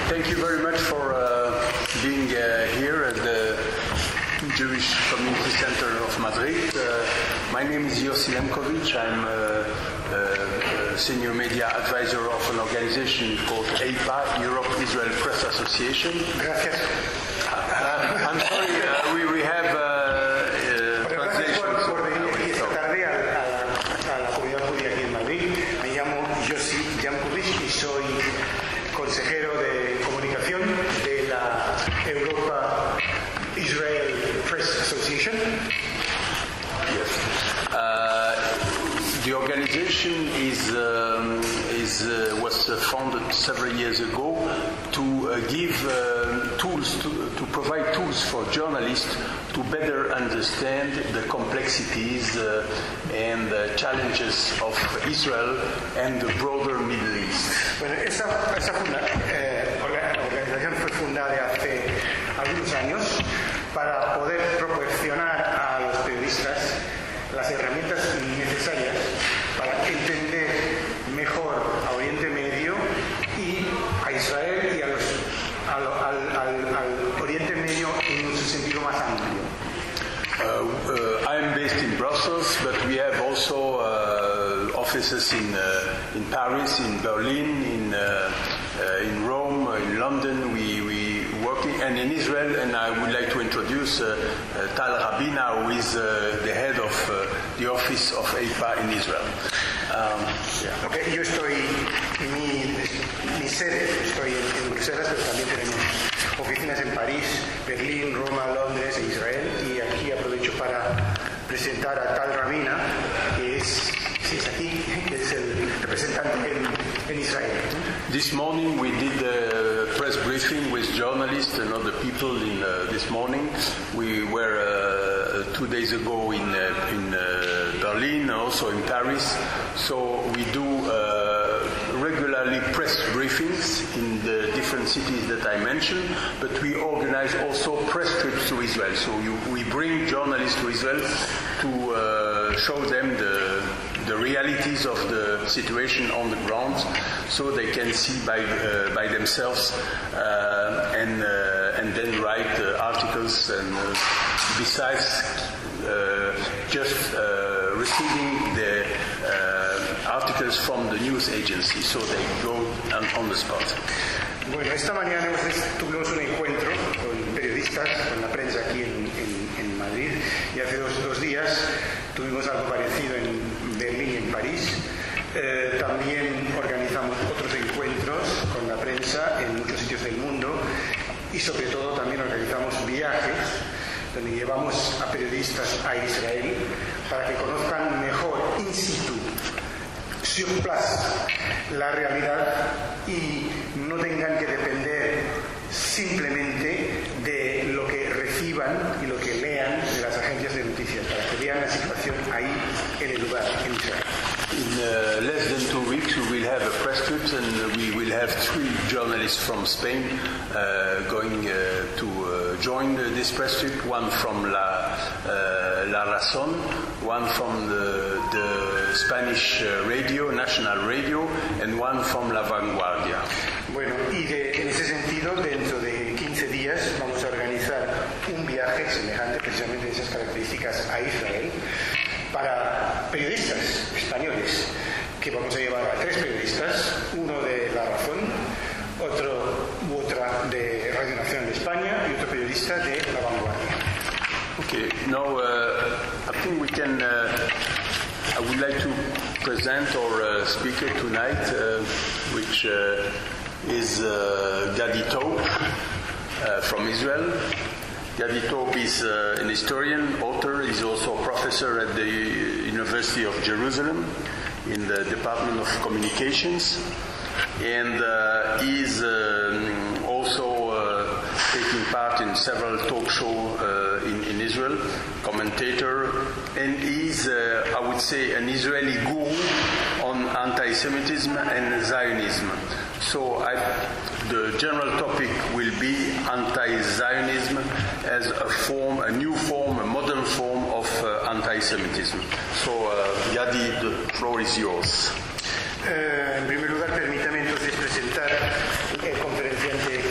Thank you very much for being here at the Jewish Community Center of Madrid. My name is Yossi Lemkovic. I'm a senior media advisor of an organization called EIPA, Europe Israel Press Association. Gracias. I'm sorry, we have translation. Por venir esta tarde a la comunidad judía aquí en Madrid. Me llamo Yossi Lemkovic y soy consejero de comunicación de la Europa Israel Press Association. Yes. The organization was founded several years ago to give tools, to provide tools for journalists to better understand the complexities and the challenges of Israel and the broader Middle East. Bueno, esa organización fue fundada hace algunos años para poder proporcionar a los periodistas las herramientas necesarias para entender mejor a Oriente Medio y a Israel y al Oriente Medio en su sentido más amplio. I'm based in Brussels, but we have also offices in Paris, in Berlin, in Rome, in London. We working, and in Israel. And I would like to introduce Tal Rabina, who is the head of the office of EIPA in Israel. Okay, yo estoy mi sede, estoy en Bruselas, pero también tenemos oficinas en París, Berlín, Roma, Londres e Israel, y aquí aprovecho para presentar a Tal Rabina, que es aquí, que es el representante en Israel. This morning we did a press briefing with journalists and other people this morning. We were 2 days ago in Berlin, also in Paris. So we do regularly press briefings in the different cities that I mentioned, but we organize also press trips to Israel. So we bring journalists to Israel to show them the realities of the situation on the ground, so they can see by themselves and then write articles. And besides just receiving the articles from the news agency, so they go on the spot. Bueno, esta mañana tuvimos un encuentro con periodistas, con la prensa aquí en Madrid, y hace dos días tuvimos algo parecido en Berlín y en París. También organizamos otros encuentros con la prensa en muchos sitios del mundo, y sobre todo también organizamos viajes donde llevamos a periodistas a Israel para que conozcan mejor in situ, sur place, la realidad y no tengan que depender simplemente de lo que reciban y lo que lean de las agencias de noticias, para que vean la situación ahí en el lugar, en Israel. In less than 2 weeks we will have a press trip, and we will have 3 journalists from Spain going to join this press trip. One from La Razón, one from the Spanish radio, national radio, and one from La Vanguardia. Bueno, y en ese sentido, dentro de 15 días vamos a organizar un viaje semejante, precisamente de esas características, a Israel, para periodistas españoles, que vamos a llevar a 3 periodistas, uno de La Razón, otra de Radio Nacional de España y otro periodista de La Vanguardia. Okay, now I think we can. I would like to present our speaker tonight, which is Gadi Taub from Israel. Gadi Taub is an historian, author. He's also a professor at the University of Jerusalem in the Department of Communications, and he's also taking part in several talk shows in Israel, commentator, and he's, I would say, an Israeli guru on anti-Semitism and Zionism. So the general topic will be anti-Zionism as a new form, a modern form of anti-Semitism. So, Gadi, the floor is yours. En primer lugar, permítame entonces presentar el conferenciante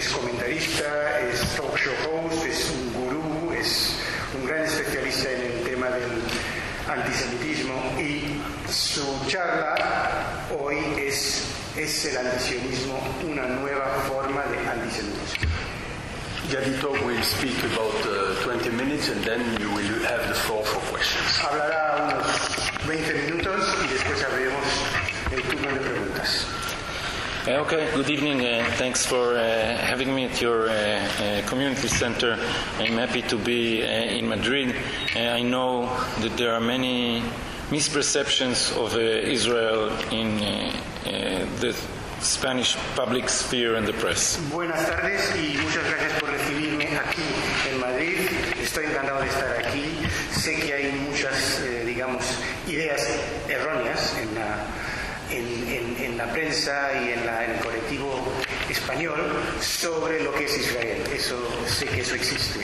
comentarista, es talk show host, es un gurú, es un gran especialista en el tema del antisemitismo, y su charla hoy es el antisionismo, una nueva forma de antisemitismo. Yadito will speak about 20 minutes and then you will have the floor for questions. Hablará unos 20 minutos y después abriremos el turno de preguntas. Okay, good evening. Thanks for having me at your community center. I'm happy to be in Madrid. I know that there are many misperceptions of Israel in the Spanish public sphere and the press. Buenas tardes y muchas gracias por recibirme aquí en Madrid. Estoy encantado de estar aquí. Sé que hay muchas, ideas erróneas en la prensa y en el colectivo español sobre lo que es Israel. Sé que eso existe.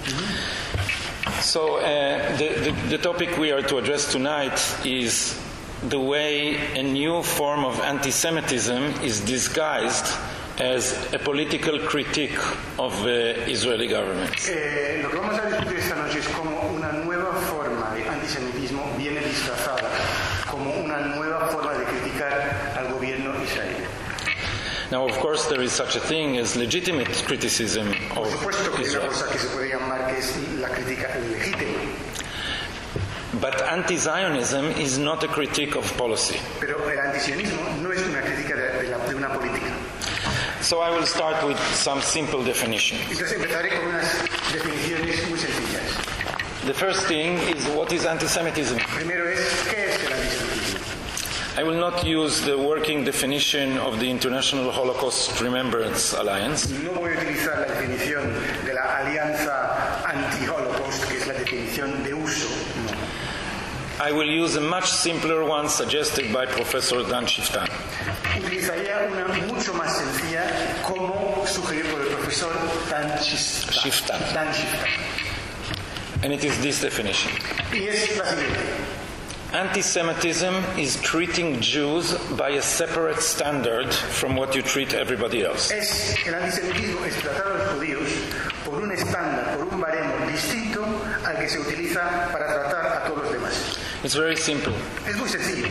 So the topic we are to address tonight is the way a new form of anti-Semitism is disguised as a political critique of the Israeli government. Lo que vamos a discutir esta noche es cómo una nueva forma de antisemitismo viene disfrazada como una nueva forma de criticar al gobierno israelí. Now, of course, there is such a thing as legitimate criticism of Por supuesto que hay una Israel. cosa que se puede llamar que es la crítica legítima. But anti-Zionism is not a critique of policy. Pero el antisionismo no es una crítica de una política. So I will start with some simple definition. Entonces empezaré con unas definiciones muy sencillas. The first thing is, what is anti-Semitism? Primero es, ¿qué es el antisemitismo? I will not use the working definition of the International Holocaust Remembrance Alliance. No voy a utilizar la definición de la Alianza Anti-Holocaust, que es la definición de uso. No. I will use a much simpler one suggested by Professor Dan Shiftan. Utilizaría una mucho más sencilla, como sugerido por el profesor Dan Shiftan. And it is this definition. Y es la siguiente. Anti-Semitism is treating Jews by a separate standard from what you treat everybody else. El antisemitismo es tratar a los judíos por un estándar, por un baremo distinto al que se utiliza para tratar a todos los demás. It's very simple. Es muy sencillo.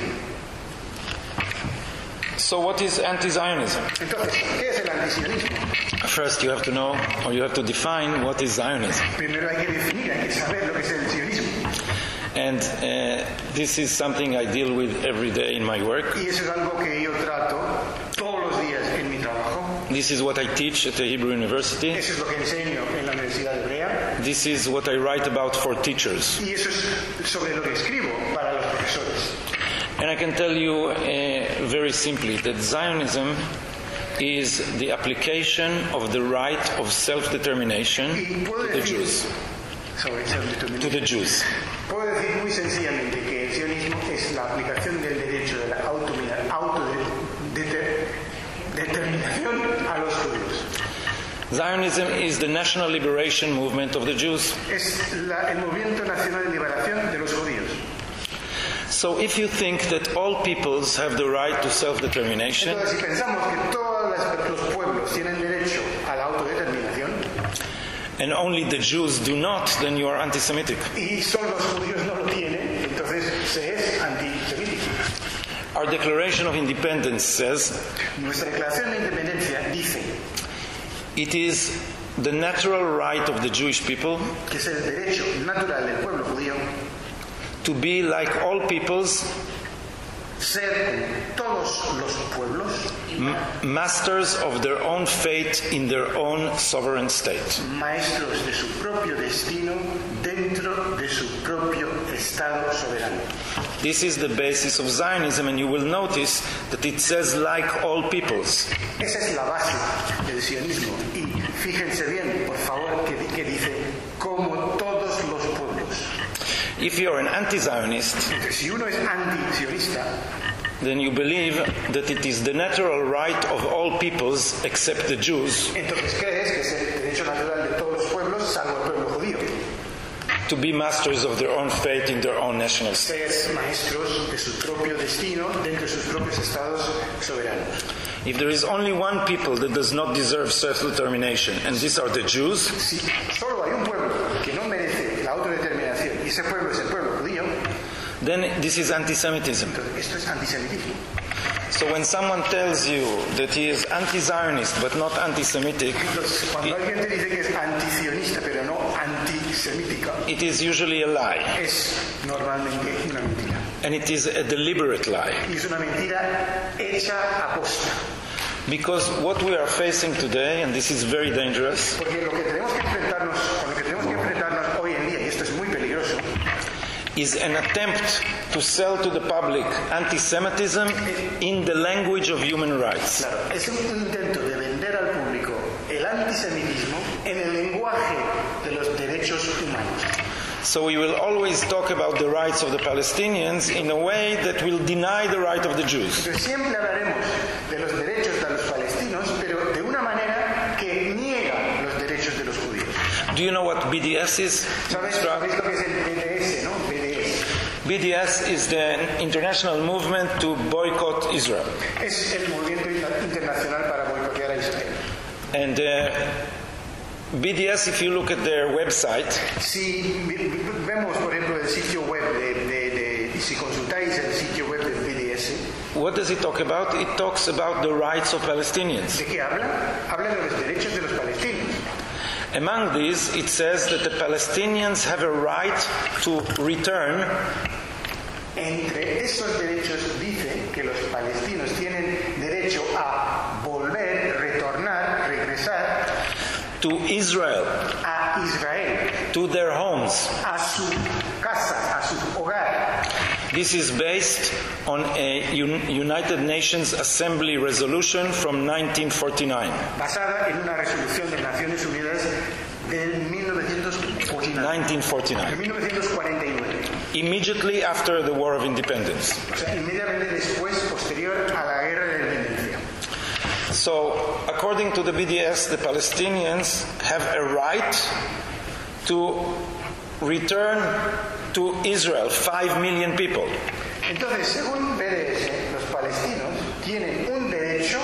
So what is anti-Zionism? Entonces, ¿qué es el antisionismo? First you have to know, or you have to define, what is Zionism. Primero hay que definir, hay que saber lo que es el sionismo. And this is something I deal with every day in my work. Y eso es algo que yo trato todos los días en mi trabajo. This is what I teach at the Hebrew University. Eso es lo que enseño en la Universidad Hebrea. This is what I write about for teachers. Y eso es sobre lo que escribo para los profesores. And I can tell you very simply that Zionism is the application of the right of self-determination to the Jews. To the Jews. Puedo decir muy sencillamente que el sionismo es la aplicación del derecho de la autodeterminación a los judíos. Zionism is the national liberation movement of the Jews. Es el movimiento nacional de liberación de los judíos. So if you think that all peoples have the right to self-determination, Entonces, si pensamos que todos los pueblos tienen derecho a la autodeterminación and only the Jews do not, then you are anti-Semitic. y solo los judíos no lo tienen, entonces se es antisemítico. Our Declaration of Independence says Nuestra declaración de independencia dice it is the natural right of the Jewish people que es el derecho natural del pueblo judío to be like all peoples, ser todos los pueblos masters of their own fate in their own sovereign state. maestros de su propio destino dentro de su propio Estado soberano. This is the basis of Zionism, and you will notice that it says like all peoples. Esa es la base del sionismo y fíjense bien, por favor, que dice como todos los pueblos. If you're an anti-Zionist, Si uno es anti-sionista, then you believe that it is the natural right of all peoples except the Jews entonces crees que es el derecho natural de todos los pueblos, salvo el pueblo judío. to be masters of their own fate in their own national states. Ser maestros de su propio destino dentro de sus propios estados soberanos. If there is only one people that does not deserve self-determination, and these are the Jews, Si solo hay un pueblo que no merece la autodeterminación y ese pueblo es el pueblo judío, then this is anti-Semitism. entonces esto es antisemitismo. So when someone tells you that he is anti-Zionist but not anti-Semitic, Entonces, cuando alguien te dice que es antisionista pero no antisemítica, it is usually a lie, es normalmente una mentira. and it is a deliberate lie. Y es una mentira hecha a posta. Because what we are facing today, and this is very dangerous, Porque lo que tenemos que enfrentarnos, con lo que tenemos que enfrentarnos hoy en día, y esto es muy peligroso, is an attempt to sell to the public anti-Semitism in the language of human rights. claro, es un intento de vender al público el antisemitismo en el lenguaje de los derechos humanos. So we will always talk about the rights of the Palestinians in a way that will deny the right of the Jews. Entonces siempre hablaremos de los derechos de los palestinos, pero de una manera que niega los derechos de los judíos. Do you know what BDS is? ¿Sabéis lo que es el BDS, no? BDS. BDS is the international movement to boycott Israel. Es el movimiento internacional para boicotear a Israel. And BDS, if you look at their website, Si vemos, por ejemplo, el sitio web si consultáis el sitio web del BDS, what does it talk about? It talks about the rights of Palestinians. ¿de qué habla? Habla de los derechos de los palestinos. Among these, it says that the Palestinians have a right to return Entre esos derechos dice que los palestinos tienen derecho a volver, retornar, regresar to Israel, a Israel, to their homes. a su casa, a su hogar. This is based on a United Nations Assembly resolution from 1949. Basada en una resolución de Naciones Unidas del 1949. 1949. Immediately after the War of Independence. O sea, inmediatamente después, posterior a la Guerra de la Independencia. So, according to the BDS, the Palestinians have a right to return to Israel, 5 million people. Entonces, según BDS, los palestinos tienen un derecho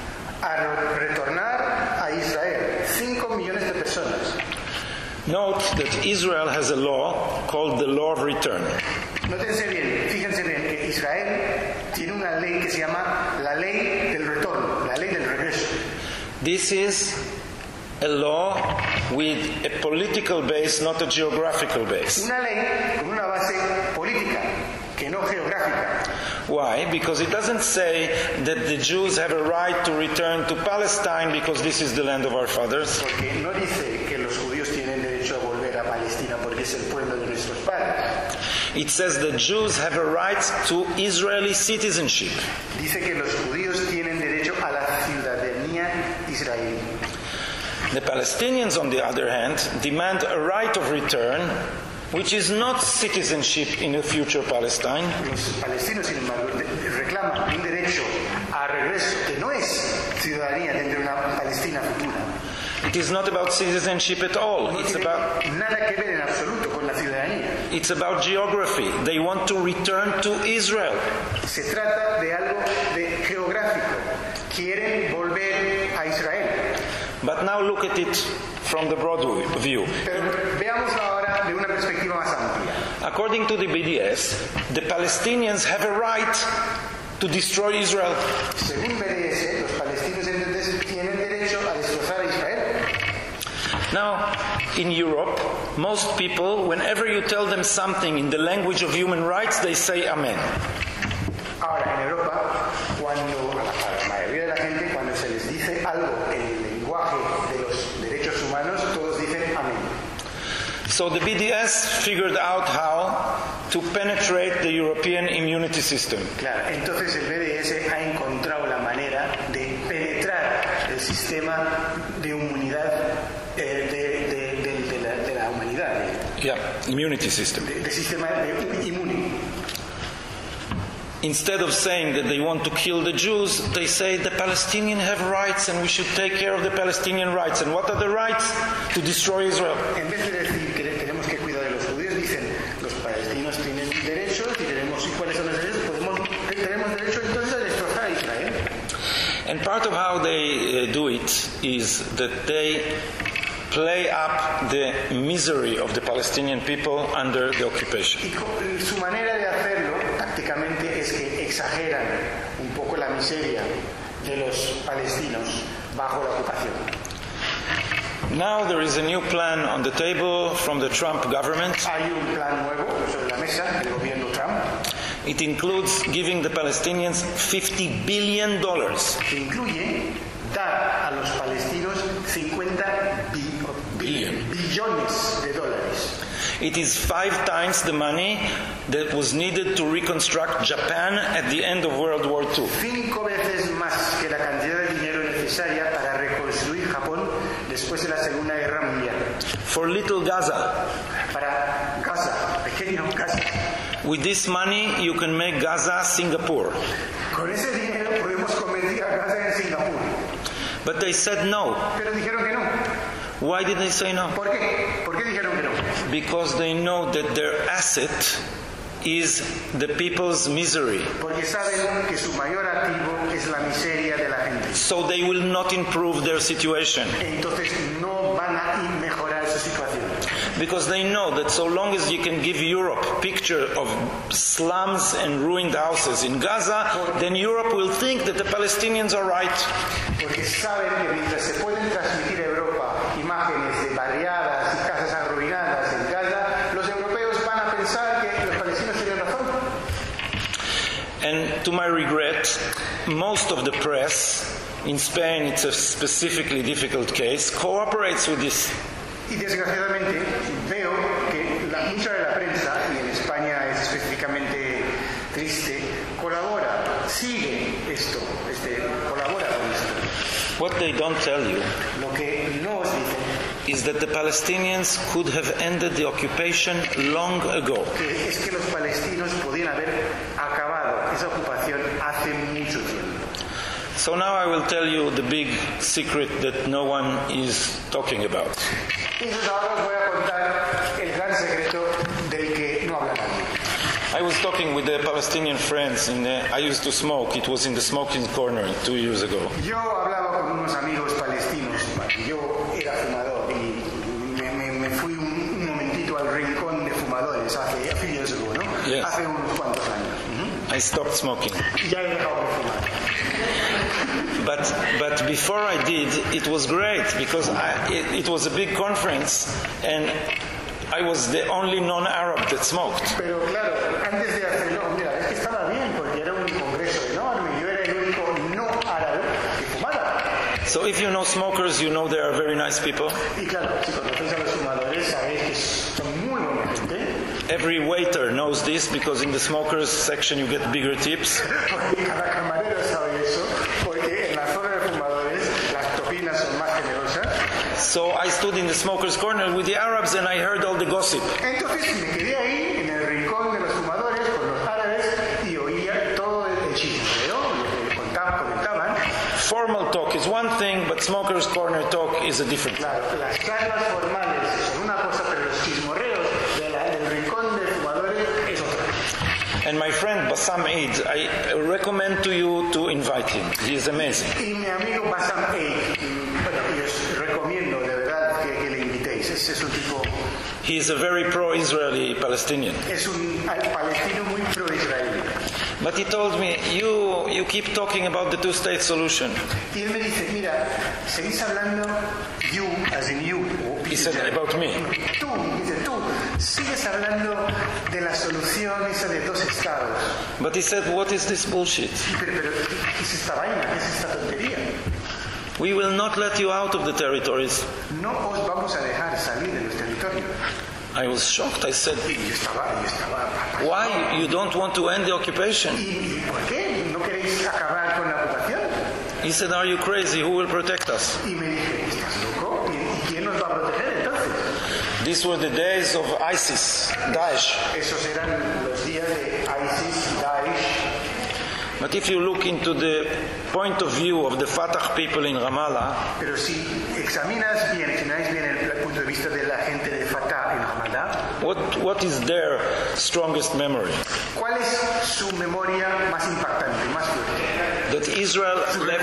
a retornar a Israel, 5 millones de personas. Note that Israel has a law called the Law of Return. Nótense bien, fíjense bien que Israel tiene una ley que se llama la ley del retorno, la ley del regreso. This is a law with a political base, not a geographical base. Una ley con una base política, que no geográfica. Why? Because it doesn't say that the Jews have a right to return to Palestine because this is the land of our fathers. Porque no dice que los judíos tienen derecho a volver a Palestina porque es el pueblo de nuestros padres. It says the Jews have a right to Israeli citizenship. Dice que los judíos tienen derecho a la ciudadanía israelí. The Palestinians, on the other hand, demand a right of return, which is not citizenship in a future Palestine. Los palestinos, sin embargo, reclaman un derecho a regreso que no es ciudadanía dentro de una Palestina futura. It is not about citizenship at all. No It's tiene about nada que ver en absoluto con la ciudadanía. It's about geography. They want to return to Israel. Se trata de algo geográfico. Quieren volver a Israel. But now look at it from the broad view. Pero veámoslo ahora de una perspectiva más amplia. According to the BDS, the Palestinians have a right to destroy Israel. Según BDS, los palestinos entonces tienen derecho a destrozar a Israel. Now, in Europe, most people, whenever you tell them something in the language of human rights, they say Amen. Ahora, en Europa, cuando a la mayoría de la gente, cuando se les dice algo en el lenguaje de los derechos humanos, todos dicen amén. So the BDS figured out how to penetrate the European immunity system. Claro, entonces el BDS ha encontrado la manera de penetrar el sistema de inmunidad de la humanidad. Yeah, immunity system. Del sistema inmune. Instead of saying that they want to kill the Jews, they say the Palestinians have rights and we should take care of the Palestinian rights. And what are the rights? To destroy Israel. En vez de decir que tenemos que cuidar de los judíos, And part of how they do it is that they play up the misery of the Palestinian people under the occupation. Y su manera de hacerlo, tácticamente, es que exageran un poco la miseria de los palestinos bajo la ocupación. Now there is a new plan on the table from the Trump government. Hay un plan nuevo sobre la mesa del gobierno Trump. It includes giving the Palestinians $50 billion. Que incluye dar a los palestinos 50 billones de dólares. It is 5 times the money that was needed to reconstruct Japan at the end of World War II. 5 veces más que la cantidad de dinero necesaria para reconstruir Japón después de la Segunda Guerra Mundial. For little Gaza. Para Gaza, pequeño Gaza. With this money, you can make Gaza Singapore. Con ese dinero podemos convertir a Gaza en Singapur. But they said no. Pero dijeron que no. Why did they say no? ¿Por qué? ¿Por qué dijeron que no? Because they know that their asset is the people's misery. Porque saben que su mayor activo es la miseria de la gente. So they will not improve their situation. Entonces no van a mejorar su situación. Because they know that so long as you can give Europe a picture of slums and ruined houses in Gaza, then Europe will think that the Palestinians are right. Porque saben que mientras se pueden transmitir a Europa imágenes de barriadas y casas arruinadas en Gaza, los europeos van a pensar que los palestinos tienen razón. And to my regret, most of the press, in Spain it's a specifically difficult case, cooperates with this. Y desgraciadamente veo que mucha de la prensa, y en España es específicamente triste, sigue esto, colabora con esto. What they don't tell you Lo que no os dicen is that the Palestinians could have ended the occupation long ago. es que los palestinos podían haber acabado esa ocupación hace mucho tiempo. So now I will tell you the big secret that no one is talking about. Entonces ahora os voy a contar el gran secreto del que no habla nadie. I was talking with the Palestinian friends, I used to smoke. It was in the smoking corner 2 years ago. Yo hablaba con unos amigos palestinos, yo era fumador y me fui un momentito al rincón de fumadores hace a few years ago, ¿no? Yes. Hace unos cuantos años. I stopped smoking. Ya he dejado de fumar. But before I did, it was great because it was a big conference and I was the only non-Arab that smoked. Pero claro, antes de hacerlo, mira, es que estaba bien porque era un congreso enorme y yo era el único no árabe que fumaba. So if you know smokers, you know they are very nice people. Y claro, si conocéis a los fumadores, sabéis que son muy buena gente. Every waiter knows this because in the smokers section you get bigger tips. Porque cada camarero sabe eso, porque en la zona de fumadores las propinas son más generosas. So I stood in the smokers corner with the Arabs and I heard all the gossip. Entonces me quedé ahí en el rincón de los fumadores con los árabes y oía todo el chismeo, lo que comentaban. Formal talk is one thing, but smokers corner talk is a different thing. Claro, las charlas formales son una cosa, pero los chismorreos del rincón de fumadores es otra. And my friend Bassam Eid, I recommend to you to invite him. He is amazing. Y mi amigo Bassam Eid, bueno, y os recomiendo de verdad que le invitéis. Es un tipo, He is a very pro-Israeli Palestinian. es un palestino muy pro-israelí. But he told me, you keep talking about the two-state solution. Y él me dice, mira, seguís hablando, you, as in you. He said about me. Tú, dice tú, sigues hablando de la solución esa de dos estados. But he said, what is this bullshit? Pero, ¿qué es esta vaina? ¿Qué es esta tontería? We will not let you out of the territories. No os vamos a dejar salir de los territorios. I was shocked. I said, Y yo estaba why? You don't want to end the occupation? ¿Y por qué? ¿No queréis acabar con la ocupación? He said, are you crazy? Who will protect us? Y me dije, ¿estás loco? ¿Y quién nos va a proteger entonces? These were the days of ISIS, Daesh. Esos eran los días de ISIS, Daesh. But if you look into the point of view of the Fatah people in Ramallah, Pero si examináis bien el punto de vista de la gente de Fatah en Ramallah, what is their strongest memory? ¿cuál es su memoria más impactante, más fuerte? That Israel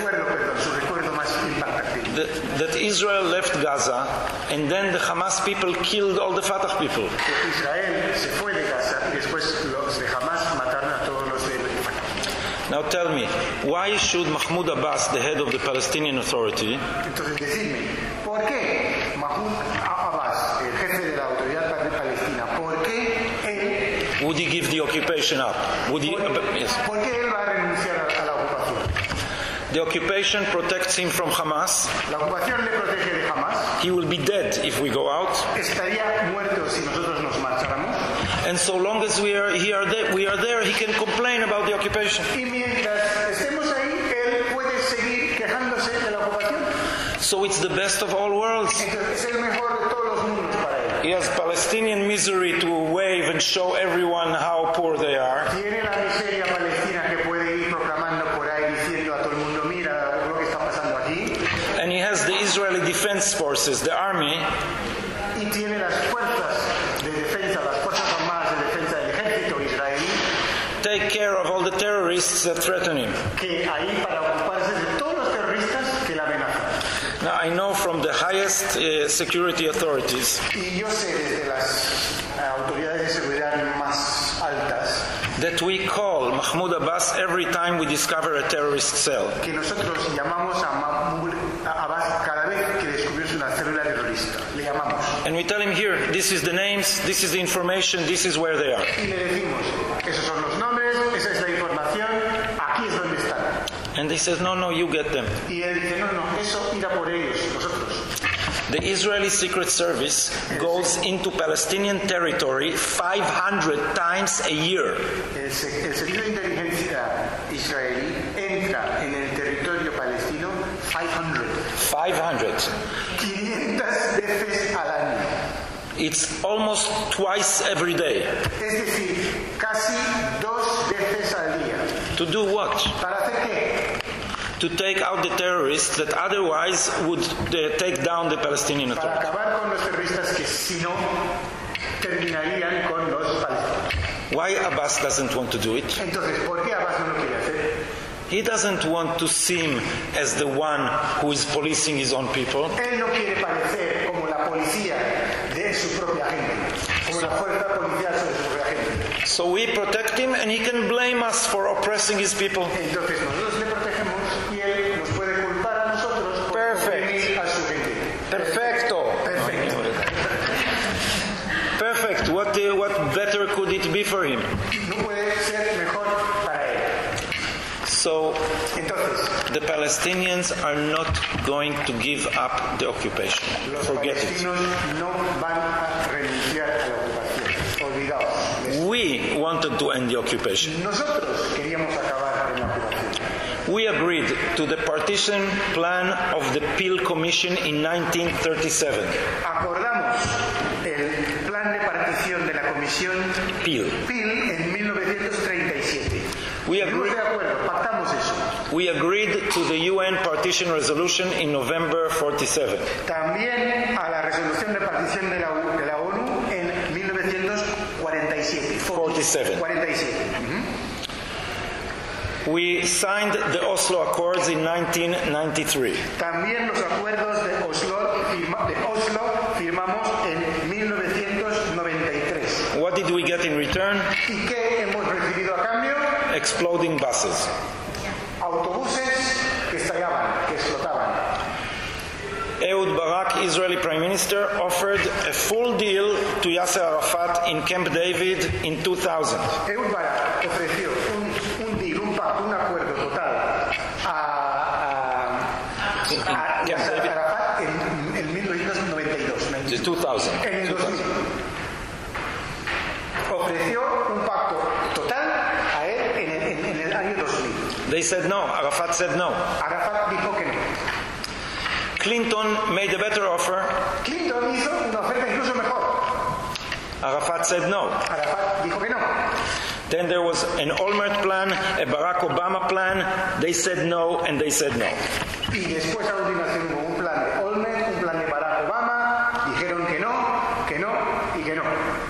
Su recuerdo más impactante. that Israel left Gaza, and then the Hamas people killed all the Fatah people. Que Israel se fue de Gaza y después los de Hamas mataron a todos los de Fatah. Now tell me, why should Mahmoud Abbas, the head of the Palestinian Authority, Entonces decidme, ¿por qué Mahmoud Abbas, el jefe de la autoridad palestina, por qué él, would he give the occupation up? Would he? Yes. por qué él va a renunciar a la ocupación? The occupation protects him from Hamas. La ocupación le protege de Hamas. He will be dead if we go out. Estaría muerto si nosotros nos marcháramos. And so long as we are there, he can complain about the occupation. Y mientras estemos ahí, él puede seguir quejándose de la ocupación. So it's the best of all worlds. Entonces es el mejor de todos los mundos para él. He has Palestinian misery to wave and show everyone how poor they are. Tiene la miseria palestina que puede ir proclamando por ahí diciendo a todo el mundo, mira lo que está pasando aquí. And he has the Israeli Defense Forces, the army, Y tiene las fuerzas de defensa, las fuerzas armadas de defensa del ejército israelí, take care of all the terrorists that threaten him. que ahí para ocuparse de todos los terroristas que la amenazan. Now I know from the highest security authorities Y yo sé desde las autoridades de seguridad más altas that we call Mahmoud Abbas every time we discover a terrorist cell. que nosotros llamamos a Mahmoud Abbas cada vez que descubrimos una célula terrorista. Le llamamos. And we tell him, here, this is the names, this is the information, this is where they are. Y le decimos, esos son los nombres, esa es la información, aquí es donde están. And he says, no, you get them. Y él dice, no, eso irá por ellos, nosotros. The Israeli Secret Service goes into Palestinian territory 500 times a year. El servicio de inteligencia israelí entra en el territorio palestino 500 veces al año. It's almost twice every day. Es decir, casi 2 veces al día. To do what? ¿Para hacer qué? To take out the terrorists that otherwise would take down the Palestinian Para Authority. acabar con los terroristas que si no terminarían con los palestinos. Why Abbas doesn't want to do it? Entonces, ¿por qué Abbas no lo quiere hacer? He doesn't want to seem as the one who is policing his own people. Él no quiere parecer como la policía de su propia gente, como la fuerza policial sobre su propia gente. So we protect him and he can blame us for oppressing his people. Entonces nosotros le protegemos y él nos puede culpar a nosotros por oprimir a su gente. Perfecto. Perfect. What better could it be for him? No puede ser mejor para él. So Entonces, the Palestinians are not going to give up the occupation. los Forget it. palestinos no van a renunciar a la ocupación. Olvidaos. We wanted to end the occupation. Nosotros queríamos acabar con la ocupación. We agreed to the partition plan of the Peel Commission in 1937. Acordamos el plan de partición de la Comisión Peel. Peel en 1937. We Estuvimos agreed, de acuerdo, pactamos eso. we agreed to the UN partition resolution in November 47. También a la resolución de partición de la ONU en 1947. 47. 47. We signed the Oslo Accords in 1993. También los acuerdos de Oslo firmamos en 1993. What did we get in return? ¿Y qué hemos recibido a cambio? Exploding buses. Autobuses que estallaban, que explotaban. Ehud Barak, Israeli Prime Minister, offered a full deal to Yasser Arafat in Camp David in 2000. Ehud Barak ofreció un deal, un pacto, un acuerdo total a Yasser Arafat en 1992. The 2000. En el 2000. Ofreció un pacto total a él en el año 2000. They said no. Arafat said no. Arafat dijo que no. Clinton made a better offer. Clinton hizo una oferta incluso mejor. Arafat said no. Arafat dijo que no. Then there was an Olmert plan, a Barack Obama plan. They said no, and they said no. Y después a continuación hubo un plan de Olmert, un plan de Barack Obama, dijeron que no, que no y que no.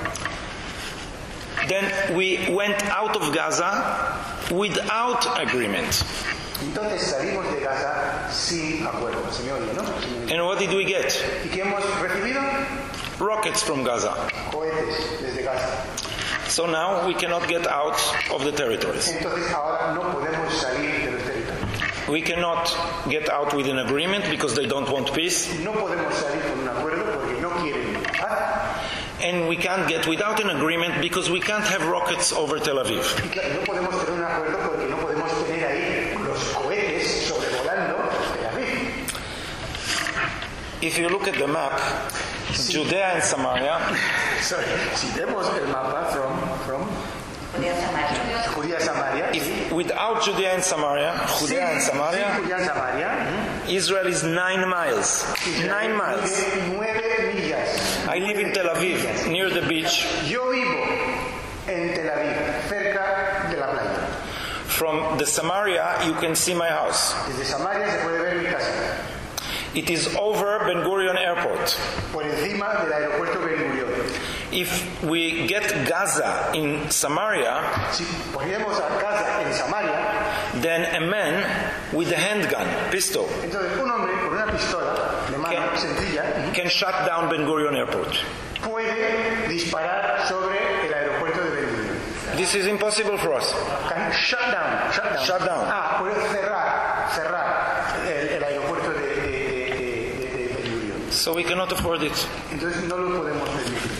Then we went out of Gaza without agreement. Entonces salimos de Gaza sin acuerdo, se me oye, ¿no? And what did we get? ¿Y qué hemos recibido? Rockets from Gaza. Cohetes desde Gaza. So now we cannot get out of the territories. Entonces ahora no podemos salir de los territorios. We cannot get out with an agreement because they don't want peace. No podemos salir con un acuerdo porque no quieren paz. And we can't get without an agreement because we can't have rockets over Tel Aviv. Y claro, no podemos tener un acuerdo porque no podemos tener ahí los cohetes sobrevolando Tel Aviv. If you look at the map, Judea and Samaria, Sorry, si vemos el mapa from Judea Samaria, if without Judea and Samaria, Judea and Samaria, Judea Samaria, Israel is 9 miles. 9 miles. 9 millas. I live in Tel Aviv, near the beach. Yo vivo en Tel Aviv, cerca de la playa. From the Samaria, you can see my house. Desde Samaria se puede ver mi casa. It is over Ben Gurion Airport. Por encima del aeropuerto Ben Gurion. If we get Gaza in Samaria, Si ponemos a Gaza en Samaria, then a man with a handgun, pistol, entonces un hombre con una pistola de mano sencilla can shut down Ben Gurion Airport. puede disparar sobre el aeropuerto de Ben Gurion. This is impossible for us. Can shut down. Shut down. Puede cerrar el aeropuerto de Ben Gurion. So we cannot afford it. Entonces no lo podemos permitir.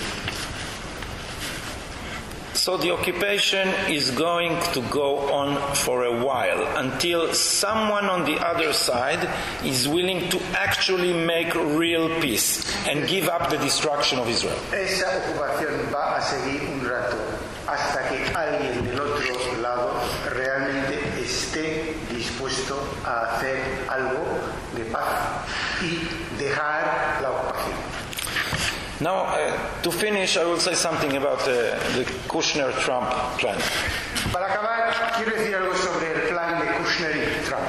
So the occupation is going to go on for a while until someone on the other side is willing to actually make real peace and give up the destruction of Israel. Esa ocupación va a seguir un rato hasta que alguien del otro lado realmente esté dispuesto a hacer algo de paz y dejar la ocupación. Now, to finish, I will say something about the Kushner-Trump plan. Para acabar, quiero decir algo sobre el plan de Kushner y Trump.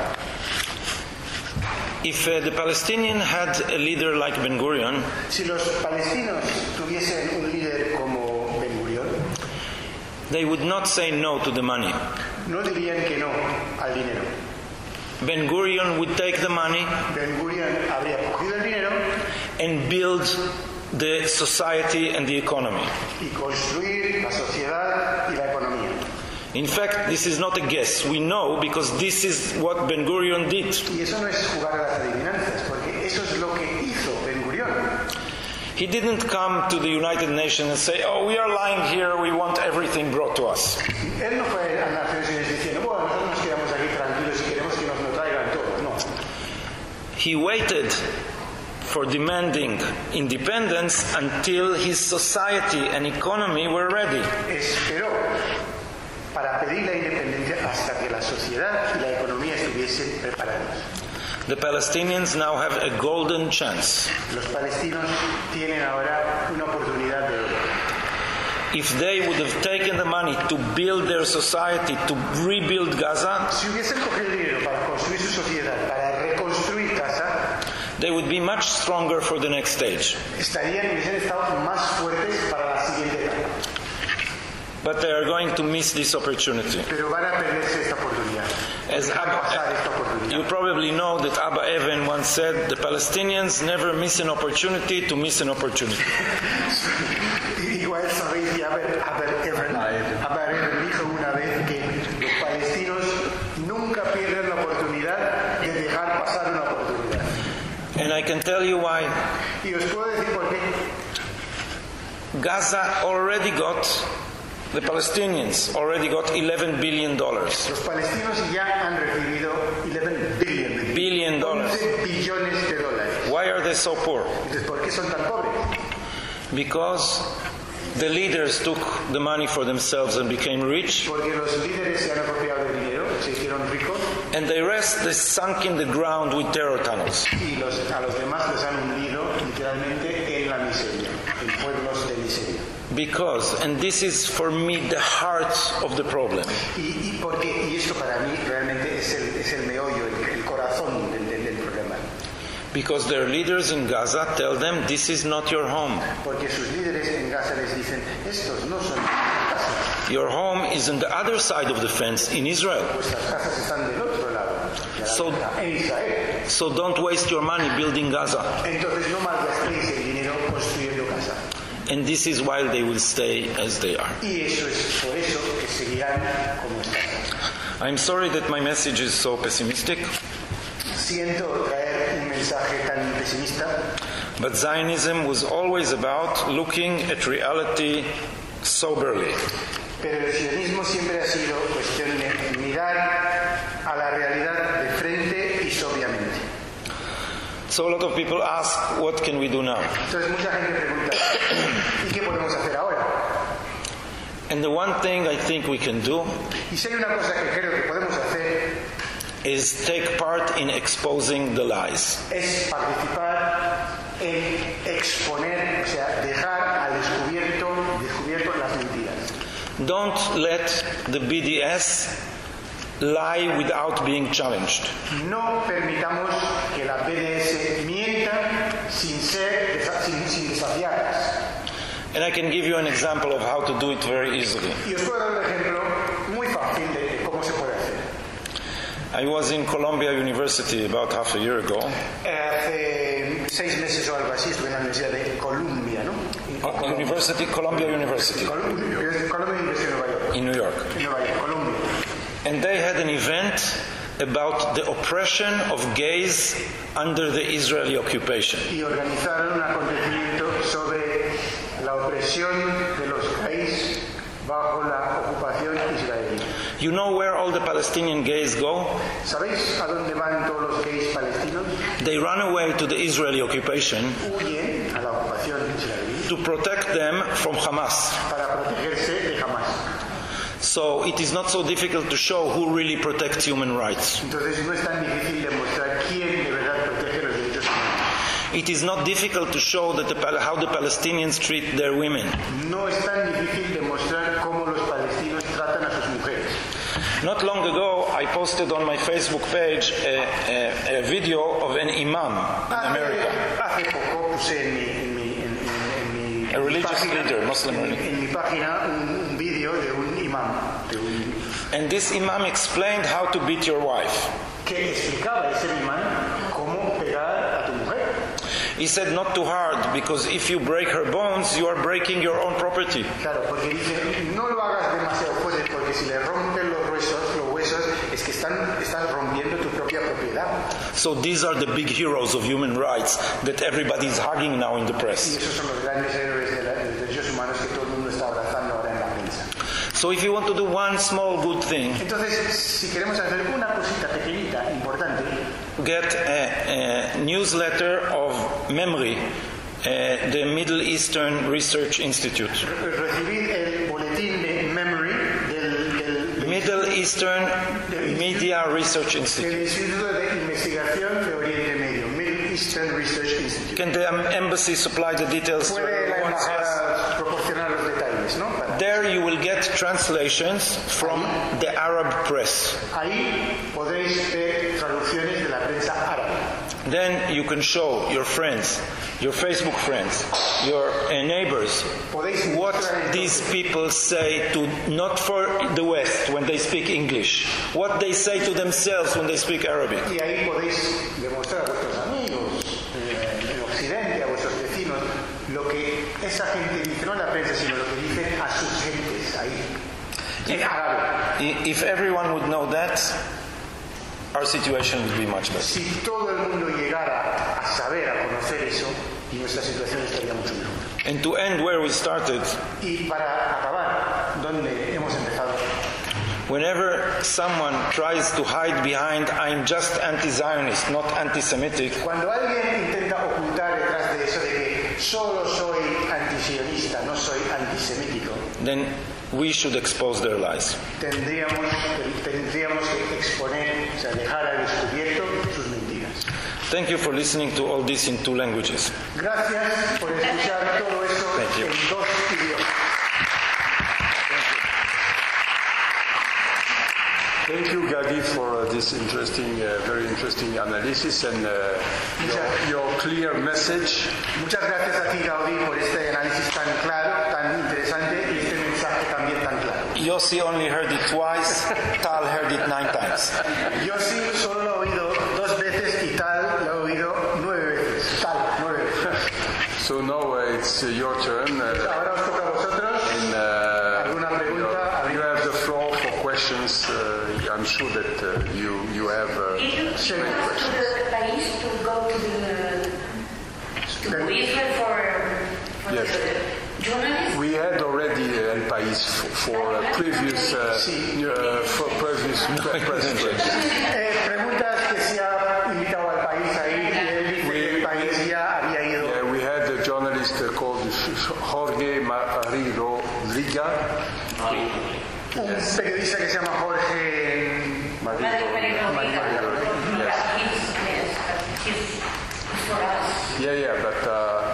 If the Palestinians had a leader like Ben Gurion, Si los palestinos tuviesen un líder como Ben Gurion, they would not say no to the money. no dirían que no al dinero. Ben Gurion would take the money Ben Gurion habría cogido el dinero and build the society and the economy. y construir la sociedad y la economía. In fact, this is not a guess. We know because this is what Ben Gurion did. Y eso no es jugar a las adivinanzas, porque eso es lo que hizo Ben Gurion. He didn't come to the United Nations and say, oh, we are lying here, we want everything brought to us. Él no fue a Naciones Unidas diciendo, bueno, nosotros nos quedamos aquí tranquilos y queremos que nos lo traigan todo. No. He waited for demanding independence until his society and economy were ready. Esperó para pedir la independencia hasta que la sociedad y la economía estuviesen preparados. The Palestinians now have a golden chance. Los palestinos tienen ahora una oportunidad de oro. If they would have taken the money to build their society, to rebuild Gaza, Si hubiesen cogido el dinero para construir su sociedad, para reconstruir Gaza, they would be much stronger for the next stage. hubiesen estado más fuertes para la siguiente etapa. But they are going to miss this opportunity. Pero van a perderse esta oportunidad. As Van a pasar esta you oportunidad. probably know that Abba Evan once said, the Palestinians never miss an opportunity to miss an opportunity. Igual sabéis que Abba Evan dijo una vez que los palestinos nunca pierden la oportunidad de dejar pasar una oportunidad. And I can tell you why. Y os puedo decir por qué. Gaza already got, the Palestinians already got $11 billion. Los palestinos ya han recibido 11 Billion dollars. 11 billones de dólares. Why are they so poor? Entonces, ¿por qué son tan pobres? Because the leaders took the money for themselves and became rich, Porque los líderes se han apropiado del dinero, se hicieron ricos, and the rest they sunk in the ground with terror tunnels. y a los demás los han hundido literalmente en la miseria, en pueblos de miseria. Because, and this is for me the heart of the problem, Y esto para mí realmente es el meollo, el corazón del problema. because their leaders in Gaza tell them this is not your home. Porque sus líderes en Gaza les dicen, estos no son casas, Your home is on the other side of the fence in Israel. vuestras casas están del otro lado, So- en Israel. So don't waste your money building Gaza. Entonces no malgastéis el dinero construyendo casa. And this is why they will stay as they are. Y eso es por eso que seguirán como están. I'm sorry that my message is so pessimistic, Siento traer un mensaje tan pesimista, but Zionism was always about looking at reality soberly. pero el sionismo siempre ha sido cuestión de mirar a la realidad de frente y sobriamente. So a lot of people ask, what can we do now? Entonces mucha gente pregunta, ¿y qué podemos hacer ahora? And the one thing I think we can do Y si hay una cosa que creo que podemos hacer is take part in exposing the lies. es participar en exponer, o sea, dejar al descubierto las mentiras. Don't let the BDS lie without being challenged. No permitamos que la BDS mienta sin desafiarlas. And I can give you an example of how to do it very easily. Y os puedo dar un ejemplo muy fácil de cómo se puede hacer. I was in Columbia University about half a year ago. Hace 6 meses o algo así estuve en la Universidad de Columbia, ¿no? Columbia University Columbia University de Nueva York. in New York. En Nueva York, Columbia. And they had an event about the oppression of gays under the Israeli occupation. Y organizaron un acontecimiento sobre la opresión de los gays bajo la ocupación israelí. You know where all the Palestinian gays go? ¿Sabéis a dónde van todos los gays palestinos? They run away to the Israeli occupation Huyen a la ocupación israelí to protect them from Hamas. para protegerse de Hamas. So it is not so difficult to show who really protects human rights. Entonces no es tan difícil demostrar quién de verdad protege los derechos humanos. It is not difficult to show that how the Palestinians treat their women. No es tan difícil demostrar cómo los palestinos tratan a sus mujeres. Not long ago, I posted on my Facebook page a video of an imam in America. Hace poco puse en mi A religious página, leader, Muslim en mi página un vídeo de un imam, And this imam explained how to beat your wife. que explicaba ese imam cómo pegar a tu mujer. He said not too hard, because if you break her bones, you are breaking your own property. Claro, porque dice, no lo hagas demasiado fuerte, porque si le rompes los huesos, es que estás rompiendo tu propia propiedad. So these are the big heroes of human rights that everybody is hugging now in the Y press. esos son los grandes héroes de los derechos humanos que todo el mundo está abrazando ahora en la prensa. So if you want to do one small good thing, Entonces, si queremos hacer una cosita pequeñita, importante, get a newsletter of MEMRI, the Middle Eastern Research Institute. recibir el boletín de Memory del Middle Eastern Media Research Institute. Instituto de Investigación de Oriente Medio, Middle Eastern Research Institute. Can the embassy supply the details to Puede la everyone? Yes. embajada proporcionar los detalles, ¿no? There you will get translations from the Arab press. Ahí podréis ver traducciones de la prensa árabe. Then you can show your friends, your Facebook friends, your neighbors, Podéis what mostrar these people say to, not for the West when they speak English, what they say to themselves when they speak Arabic. Y ahí podéis demostrar a vuestros amigos en Occidente, a vuestros vecinos, lo que esa gente dice, no la prensa, sino lo que dicen a sus gentes ahí, en árabe. If everyone would know that, our situation would be much better. Si todo el mundo llegara a saber, a conocer eso, nuestra situación estaría mucho mejor. And to end where we started, Y para acabar, donde hemos empezado, whenever someone tries to hide behind, I'm just anti-Zionist, not anti-Semitic, cuando alguien intenta ocultar detrás de eso de que solo soy antisionista, no soy antisemítico, then we should expose their lies. tendríamos que exponer, o sea, dejar al descubierto sus mentiras. Thank you for listening to all this in 2 languages. Gracias por escuchar todo eso Thank you. en 2 idiomas. Thank you, Gadi, for this interesting, very interesting analysis and your clear message. Muchas gracias a ti, Gaudí, por este análisis tan claro, tan interesante y este mensaje también tan claro. Yossi only heard it twice, Tal heard it 9 times. Yossi solo lo ha oído 2 veces y Tal lo ha oído 9 veces. Tal, 9 veces. So now it's your turn. Ahora os toca a vosotros. ¿Alguna pregunta? You have the floor for questions. I'm sure that you have Did you many ask to questions. the País to go to Israel for Yes. the journalists? We had already El País for previous presidents. Preguntas que si ha invitado al país a ir y él dice que el país ya había ido. Yeah, we had a journalist called Jorge Mariro Liga. Un periodista que se llama Jorge Yeah, but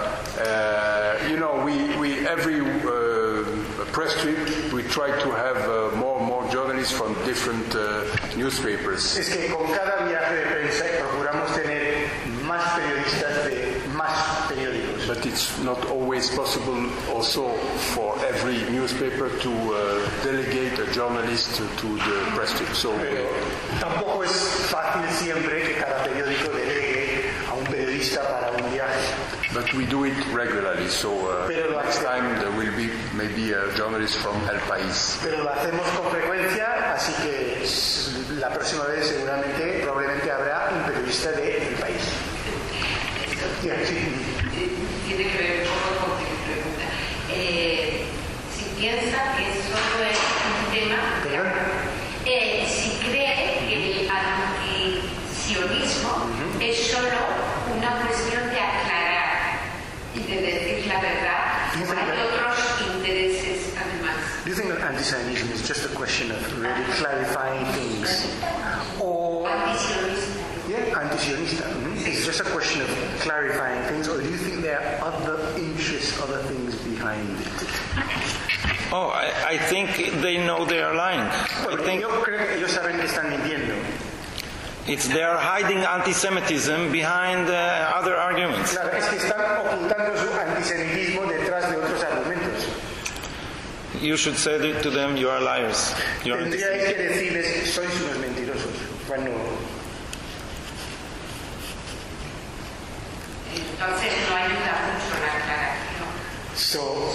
we every press trip we try to have more journalists from different newspapers. Es que con cada viaje de prensa procuramos tener más periodistas de más periódicos. But it's not always possible also for every newspaper to delegate a journalist to the press trip. So Pero tampoco es fácil siempre que cada periódico delegue a un periodista para un viaje. but we do it regularly. So next time there will be maybe a journalist from El País. Pero lo hacemos con frecuencia, así que la próxima vez seguramente, probablemente habrá un periodista de El País. Yeah, sí. Tiene que ver un poco con mi pregunta. Si piensa que solo es un tema, ¿Perdón? si cree que el antisionismo es solo una cuestión de aclarar y de decir la verdad, o hay otros intereses además. Do you think that anti-Zionism is just a question of really clarifying things? Or, Antisionista. yeah, anti-Zionista. It's just a question of clarifying things, or do you think there are other interests, other things behind it? Oh, I think they know they are lying. I think Yo creo que ellos saben que están mintiendo. they are hiding anti-Semitism behind other arguments. Claro, es que están ocultando su antisemitismo detrás de otros argumentos. You should say to them, you are liars. You are Tendríais que decirles, sois unos mentirosos. Cuando Entonces no ayuda mucho la aclaración. So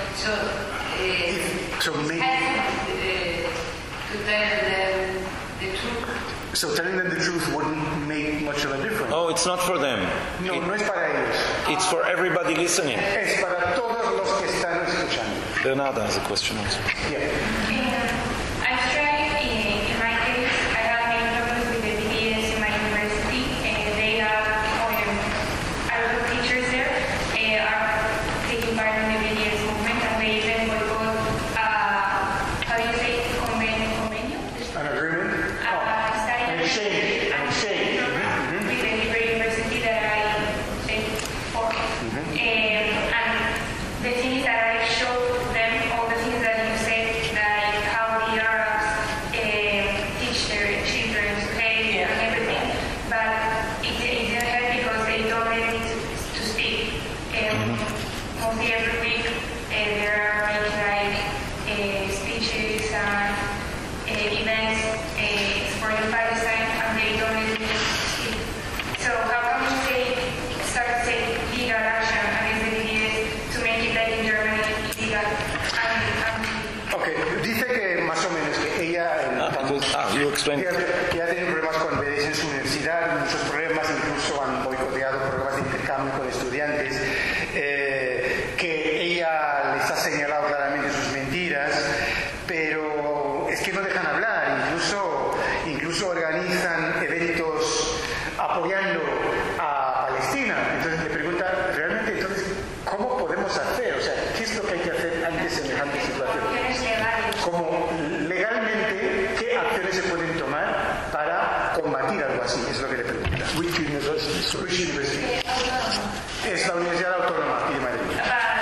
maybe- helpful, to tell them the truth. So telling them the truth wouldn't make much of a difference. Oh, it's not for them. No, no es para ellos. It's for everybody listening. Es para todos los que están escuchando. Bernarda has a question also. Yeah. I'm trying, in my case, I have many problems with the BDS in my university, and they have, a lot of teachers there are taking part in the BDS movement, and they even boycott, how do you say, convenio? An agreement? Study An exchange. An exchange. with the Hebrew University that I take for. And the thing is that I showed them all the things that you said, like how the Arabs teach their children to hate and everything, but it didn't help because they don't let me to speak. Mostly every week there are like speeches and events exploring Palestine, and they don't let me speak. So how come you start to say legal action against the BDS to make it like in Germany illegal? Okay, dice que más o menos que ella, You explained. que ha tenido problemas con BDS en su universidad, muchos problemas, incluso han boicoteado programas de intercambio con estudiantes, que ella les ha señalado claramente sus mentiras, pero es que no dejan hablar, incluso organizan eventos apoyando a Palestina. Entonces le pregunta, realmente, entonces, ¿cómo podemos hacer? O sea, ¿qué es lo que hay que hacer ante semejante situación? Acciones legales. Como legalmente, ¿qué acciones se pueden tomar para combatir algo así? Es lo que le pregunta. Which universities? Which university? Es la Universidad Autónoma aquí de Madrid.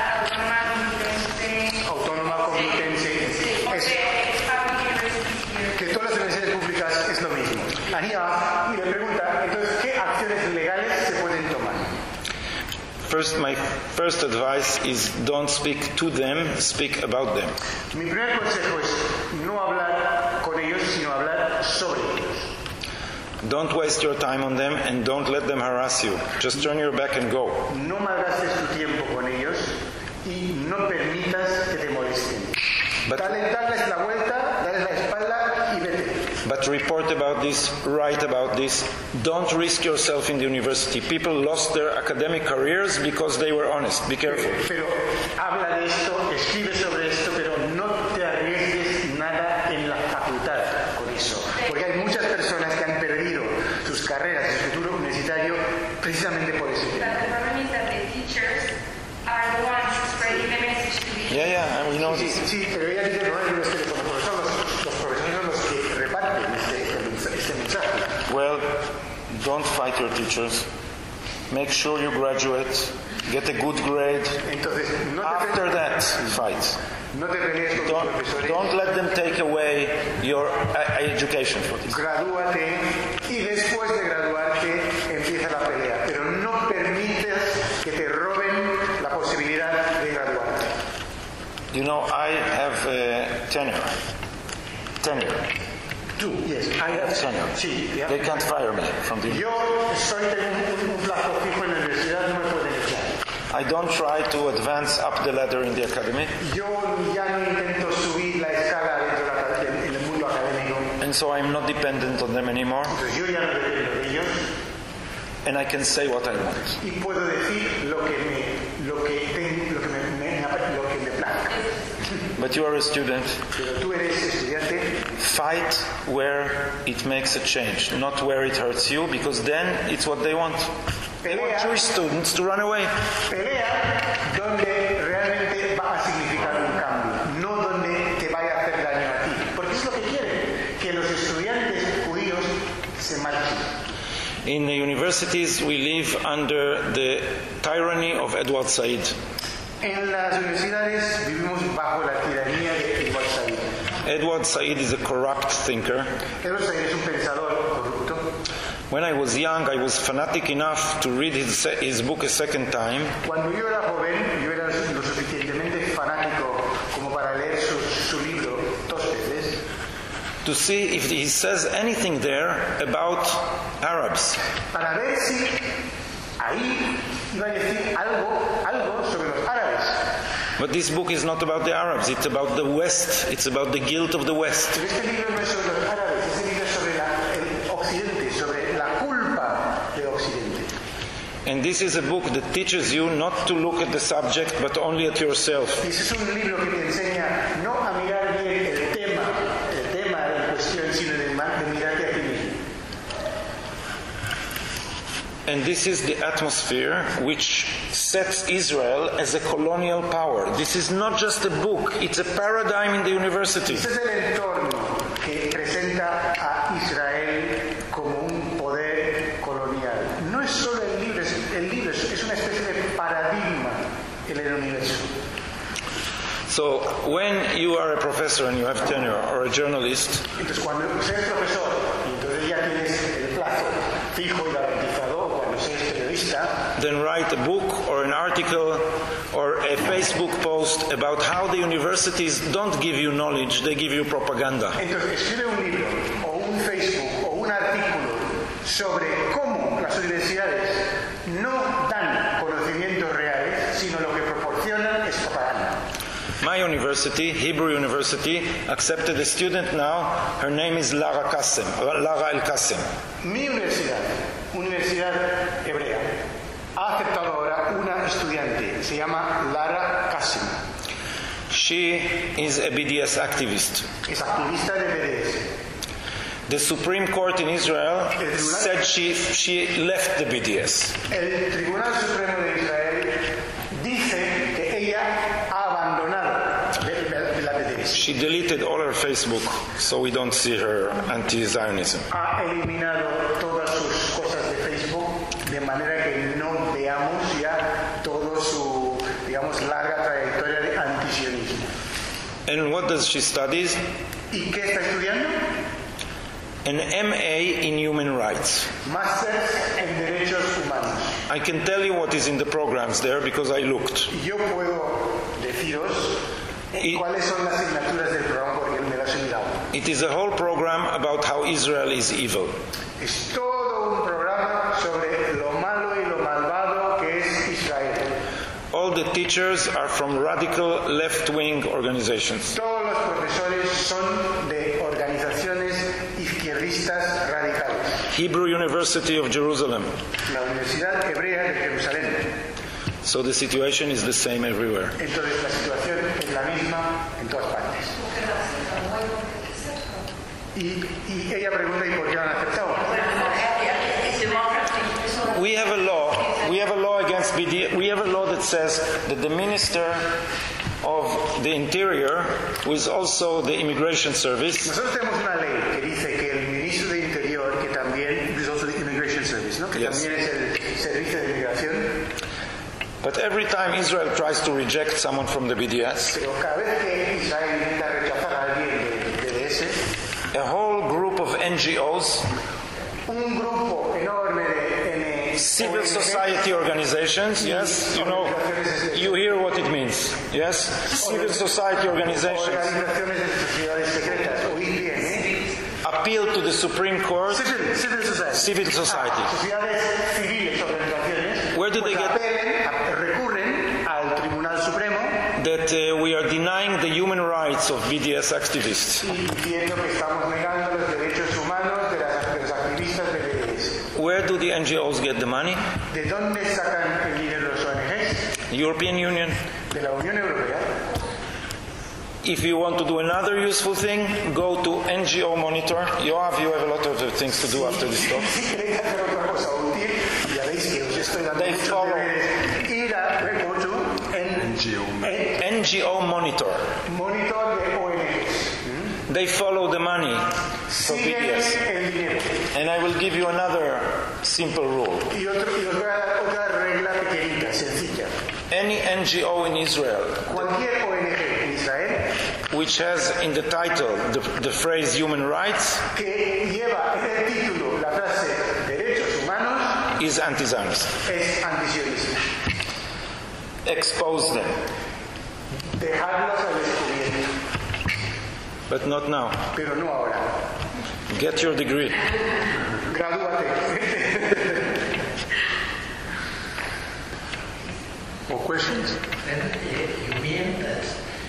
Autónoma Complutense. Que todas las universidades públicas es lo mismo. Y le pregunta, entonces, ¿qué acciones legales se pueden tomar? My first advice is don't speak to them, speak about them. Mi primer consejo es no hablar con ellos, sino hablar sobre ellos. Don't waste your time on them and don't let them harass you. Just turn your back and go. No malgastes tu tiempo con ellos y no permitas que te molesten. Darles la vuelta, darles la espalda y vete. But report about this, write about this. Don't risk yourself in the university. People lost their academic careers because they were honest. Be careful. Pero habla de esto, escribe sobre esto, pero no te arriesgues nada en la facultad con eso. Porque hay muchas personas que han perdido sus carreras y su futuro universitario precisamente por ese tema. Yeah, we know this. Sí, pero ella dice que no es que los profesores son los que reparten este mensaje. Well, don't fight your teachers. Make sure you graduate. Get a good grade. Entonces, After that, fight. No te pelees con tus profesores. Don't let them take away your education for this. Gradúate y después de graduarte empieza la pelea. Pero no permitas que te roben la posibilidad de graduarte. You know, I have tenure. Tú, yes, I have Tenure. Sí, yeah. They can't fire me from the. Yo tengo un plazo fijo en la universidad, no me pueden echar. I don't try to advance up the ladder in the academy. Yo ya no intento subir la escala dentro en el mundo académico. And so I'm not dependent on them anymore. Entonces yo ya no dependo de ellos And I can say what I want. y puedo decir lo que me plazca. But you are a student. Pero tú eres estudiante. Fight where it makes a change, not where it hurts you, because then it's what they want. They want Jewish students to run away. Pelea donde realmente va a significar un cambio, no donde te vaya a hacer daño a ti. Porque es lo que quieren, que los estudiantes judíos se marchen. In the universities, we live under the tyranny of Edward Said. En las universidades vivimos bajo la tiranía de Edward Said. Edward Said is a corrupt thinker. Edward Said es un pensador corrupto. When I was young, I was fanatic enough to read his book a second time. Cuando yo era joven, yo era lo suficientemente fanático como para leer su libro 2 veces. To see if he says anything there about Arabs. Para ver si ahí iba a decir algo sobre los árabes. But this book is not about the Arabs, it's about the West, it's about the guilt of the West. Pero este libro no es sobre los árabes, este libro es sobre el Occidente, sobre la culpa del Occidente. And this is a book that teaches you not to look at the subject, but only at yourself. Y ese es un libro que te enseña no a mirar bien el tema en cuestión, sino de mirarte a ti mismo. And this is the atmosphere which sets Israel as a colonial power. This is not just a book, it's a paradigm in the university. Ese es el entorno que presenta a Israel como un poder colonial. No es solo el libro es una especie de paradigma en el universo. So when you are a professor and you have tenure, or a journalist, Entonces cuando seas profesor y entonces ya tienes el plazo fijo y garantizado, o cuando seas periodista, then write a book or an article or a Facebook post about how the universities don't give you knowledge, they give you propaganda. entonces escribe un libro o un Facebook o un artículo sobre cómo las universidades no dan conocimientos reales, sino lo que proporcionan es propaganda. My university, Hebrew University, accepted a student now. Her name is Lara El Qassem. Mi universidad hebrea, ha aceptado ahora una estudiante, se llama Lara Qassem. She is a BDS activist. Es activista de BDS. The Supreme Court in Israel said she left the BDS. El Tribunal Supremo de Israel dice que ella ha abandonado la BDS. She deleted all her Facebook, so we don't see her anti-Zionism. Ha eliminado todas sus cosas de Facebook de manera que no veamos ya todo su, digamos, larga trayectoria de antisionismo. And what does she study? ¿Y qué está estudiando? An MA in Human Rights. Másters en Derechos Humanos. I can tell you what is in the programs there because I looked. Yo puedo deciros cuáles son las asignaturas del programa porque me las he mirado. It is a whole program about how Israel is evil. Es todo un programa sobre lo malo y lo malvado que es Israel. All the teachers are from radical left-wing organizations. Todos los profesores son de organizaciones izquierdistas radicales. Hebrew University of Jerusalem. La Universidad Hebrea de Jerusalén. So the situation is the same everywhere. Entonces la situación es la misma en todas partes. Y ella pregunta, ¿y por qué lo han aceptado? We have a law against BDS. We have a law that says that the Minister of the Interior, who is also the Immigration Service, Nosotros tenemos una ley que dice que el ministro de Interior, que también es also the Immigration Service, ¿no? Que Yes. también es el servicio de inmigración, but every time Israel tries to reject someone from the BDS, pero cada vez que Israel intenta rechazar a alguien de BDS, a whole group of NGOs, un grupo enorme de civil ONG, society organizations, yes, you hear what it means, yes, civil society organizations organizaciones de sociedades secretas, OIPN, appeal to the Supreme Court, civil society. Sociedades civiles, organizaciones, Where do they get- recurren al Tribunal Supremo that we are denying the human rights of BDS activists. diciendo que estamos negando los derechos humanos de los activistas de BDS. Where do the NGOs get the money? ¿De dónde sacan el dinero los ONGs? European Union. De la Unión Europea. If you want to do another useful thing, go to NGO Monitor. Yoav, you have a lot of things to do after this talk. Si queréis hacer otra cosa útil, ya veis que os estoy dando They muchos follow. deberes. Ir a Remoto en NGO Monitor. monitor de ONGs. They follow the money for Siguen BDS. el dinero. And I will give you another simple rule. Y os voy a dar otra regla pequeñita, sencilla. Any NGO in Israel Cualquier ONG en Israel which has in the title the phrase human rights que lleva en el título la frase derechos humanos is anti-Zionist. es antisionista. Expose them. Dejarlos al descubierto, But not now. pero no ahora. Get your degree. Gradúate. More questions? Then you mean that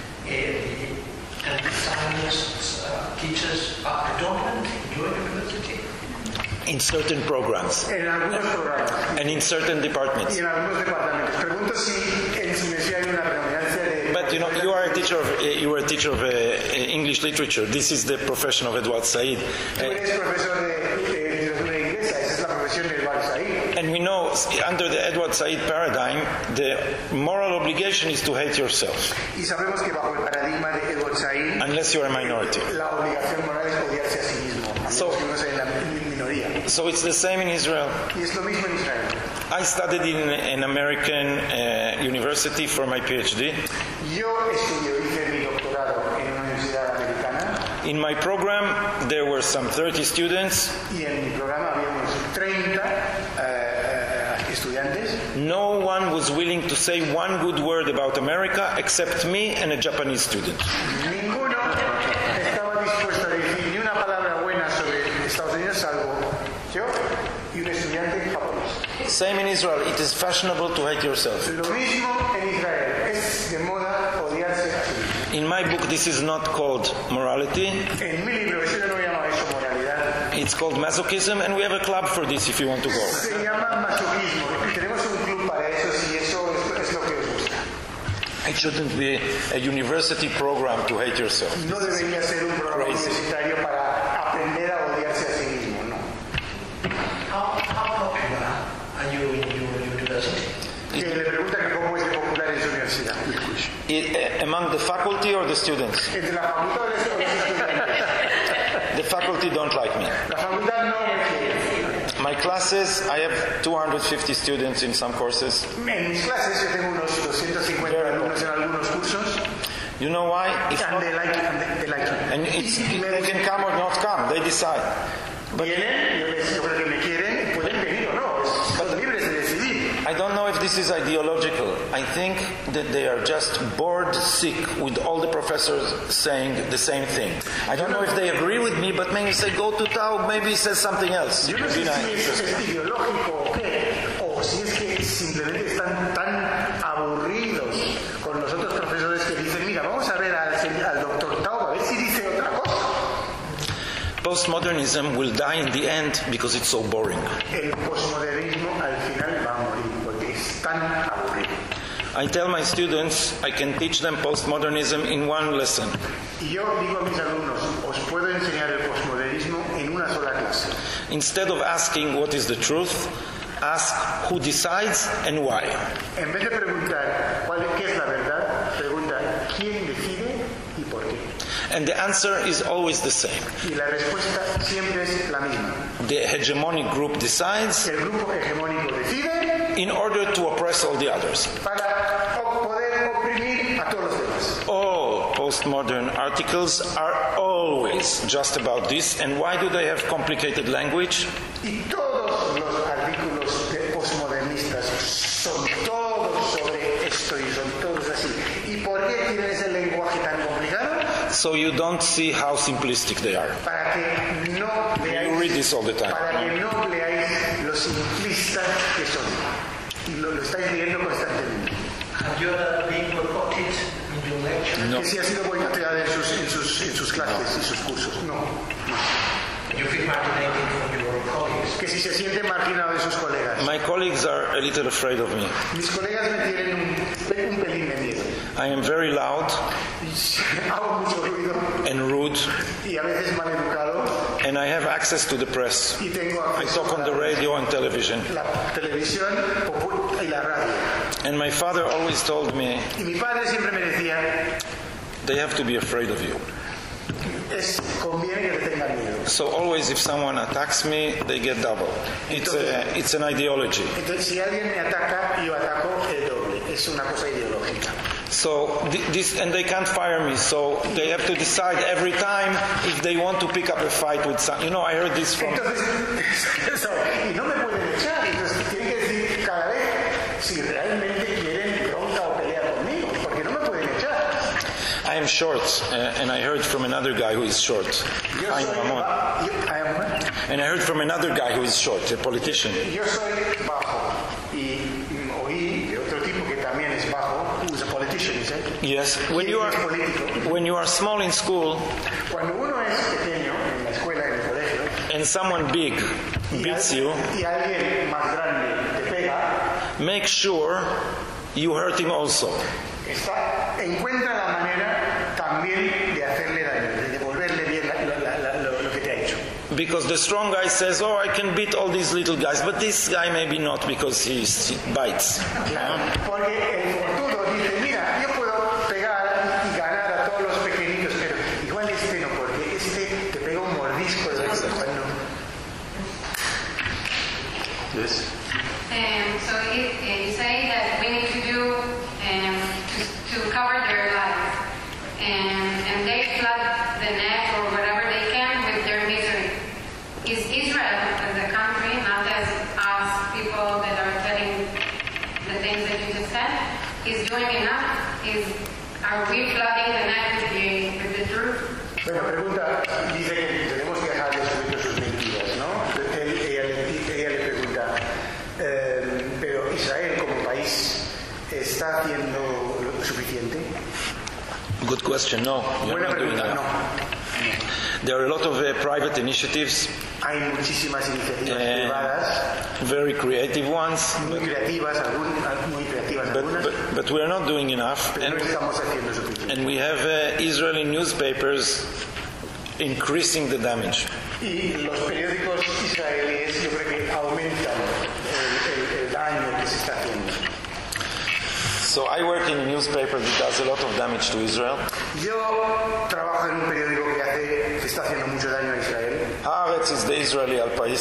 the anti-Zionist teachers are predominant in your university? In certain programs En algunos programas and in certain y departments. en algunos departamentos. Pregunto si en su universidad hay una predominancia de... But you are a teacher of English literature. This is the profession of Edward Said. Tú eres profesor de literatura inglesa, esa es la profesión de Edward Said. And we know under the Edward Said paradigm, the moral obligation is to hate yourself, Y sabemos que bajo el paradigma de Edward Said, unless you are a minority. la obligación moral es odiarse a sí mismo, a menos So- que uno sea en la minoría. So it's the same in Israel. Y es lo mismo en Israel. I studied in an American university for my PhD. Yo hice mi doctorado en una universidad americana In my program, there were some 30 students. y en mi programa había unos 30 estudiantes. No one was willing to say one good word about America except me and a Japanese student. Ninguno estaba dispuesto a decir ni una palabra buena sobre Estados Unidos salvo yo y un estudiante japonés. Same in Israel. It is fashionable to hate yourself. Lo mismo en Israel. Es de moda odiarse a sí mismo. In my book, this is not called morality. En mi libro, yo no llamo eso moralidad. It's called masochism, and we have a club for this if you want to go. Se llama masoquismo. Y tenemos un club para eso si eso es lo que os gusta. It shouldn't be a university program to hate yourself. No debería ser un programa Crazy. universitario para aprender a odiarse a sí mismo, ¿no? How popular are you in your university? Que le pregunta que cómo es de popular en su universidad. Among the faculty or the students? Entre la facultad de los estudiantes. The faculty don't like me. La facultad no me quiere. My classes, I have 250 students in some courses. En mis clases yo tengo unos 250 alumnos en algunos cursos. You know why? It's And not, they like it. and they can come or not come. They decide. Vienen, yo creo que me quieren, pueden venir o no. Son libres de decidir. I don't know if this is ideological. I think that they are just bored sick with all the professors saying the same thing. I don't know if they agree with me, but maybe say go to Tao, maybe he says something else. Yo no sé si es ideológico o qué, o si es que simplemente están tan aburridos con los otros profesores que dicen, mira, vamos a ver al doctor Tao, a ver si dice otra cosa. Postmodernism will die in the end because it's so boring. El posmodernismo al final va a morir porque es tan aburrido. I tell my students I can teach them postmodernism in one lesson. Y yo digo a mis alumnos, os puedo enseñar el posmodernismo en una sola clase. Instead of asking what is the truth, ask who decides and why. En vez de preguntar qué es la verdad, pregunta quién decide y por qué. And the answer is always the same. Y la respuesta siempre es la misma. The hegemonic group decides El grupo hegemónico decide in order to oppress all the others. para poder oprimir a todos los demás. All postmodern articles are always just about this. And why do they have complicated language? Y todos los artículos postmodernistas son todos sobre esto y son todos así. ¿Y por qué tienen ese lenguaje tan complicado? So you don't see how simplistic they are. Para que no You read veáis, this all the time. para que no veáis lo simplistas que son. Y lo estáis leyendo constantemente. Have you ever been boycotted in your lecture? No. Que si ha sido boicoteada en sus clases y sus cursos. No. You feel marginated from your colleagues? Que si se siente marginado de sus colegas. My colleagues are a little afraid of me. Mis colegas me tienen un pelín de miedo. I am very loud Hago mucho ruido and rude, y a veces mal educado and I have access to the press. y tengo I acceso talk on a the radio and television. la televisión y la radio. And my father always told me, Y mi padre siempre me decía, they have to be afraid of you. conviene que te tengan miedo. So always if someone attacks me, they get double. It's an ideology. Entonces, si alguien me ataca, yo ataco el doble. Es una cosa ideológica. So this, and they can't fire me, so they have to decide every time if they want to pick up a fight with some. You know, I heard this from. Entonces, y no me pueden echar. Entonces, tienen que decir cada vez si realmente quieren bronca o pelea conmigo, porque no me pueden echar. I am short, and I heard from another guy who is short. Yo Ay, soy mamón. And I heard from another guy who is short, a politician. Yo soy bajo y oí de otro tipo que también es bajo, who's a politician, is it? Yes, Es político. when you are small in school Cuando uno es pequeño en la escuela, en el colegio, and someone big beats you, y alguien más grande te pega, make sure you hurt him also. encuentra la manera también de hacerle daño, de devolverle bien lo que te ha hecho. Because the strong guy says, oh, I can beat all these little guys, but this guy maybe not because he bites. Claro, porque el fortudo dice, mira, yo puedo pegar y ganar a todos los pequeñitos, pero igual este no, porque este te pega un mordisco de vez en cuando. Yes. So you say that we need to do to cover their lives, and they flood the net or whatever they can with their misery. Is Israel as a country, not as us people that are telling the things that you just said, is doing enough? Are we flooding the net with the truth? Bueno, pregunta, dice que tenemos que dejar de subir sus mentiras, ¿no? Ella le pregunta, pero Israel como país está haciendo lo suficiente. Good question. No, you're Buena not doing pregunta, that. no. There are a lot of private initiatives, Hay muchísimas iniciativas privadas, very creative ones, muy creativas algunas, but we are not doing enough. pero no estamos haciendo suficiente. And we have Israeli newspapers increasing the damage. Y los periódicos israelíes yo creo que aumentan el daño que se está haciendo. So I work in a newspaper that does a lot of damage to Israel. Yo trabajo en un periódico que está haciendo mucho daño a Israel. Haaretz is the Israeli Al Pais.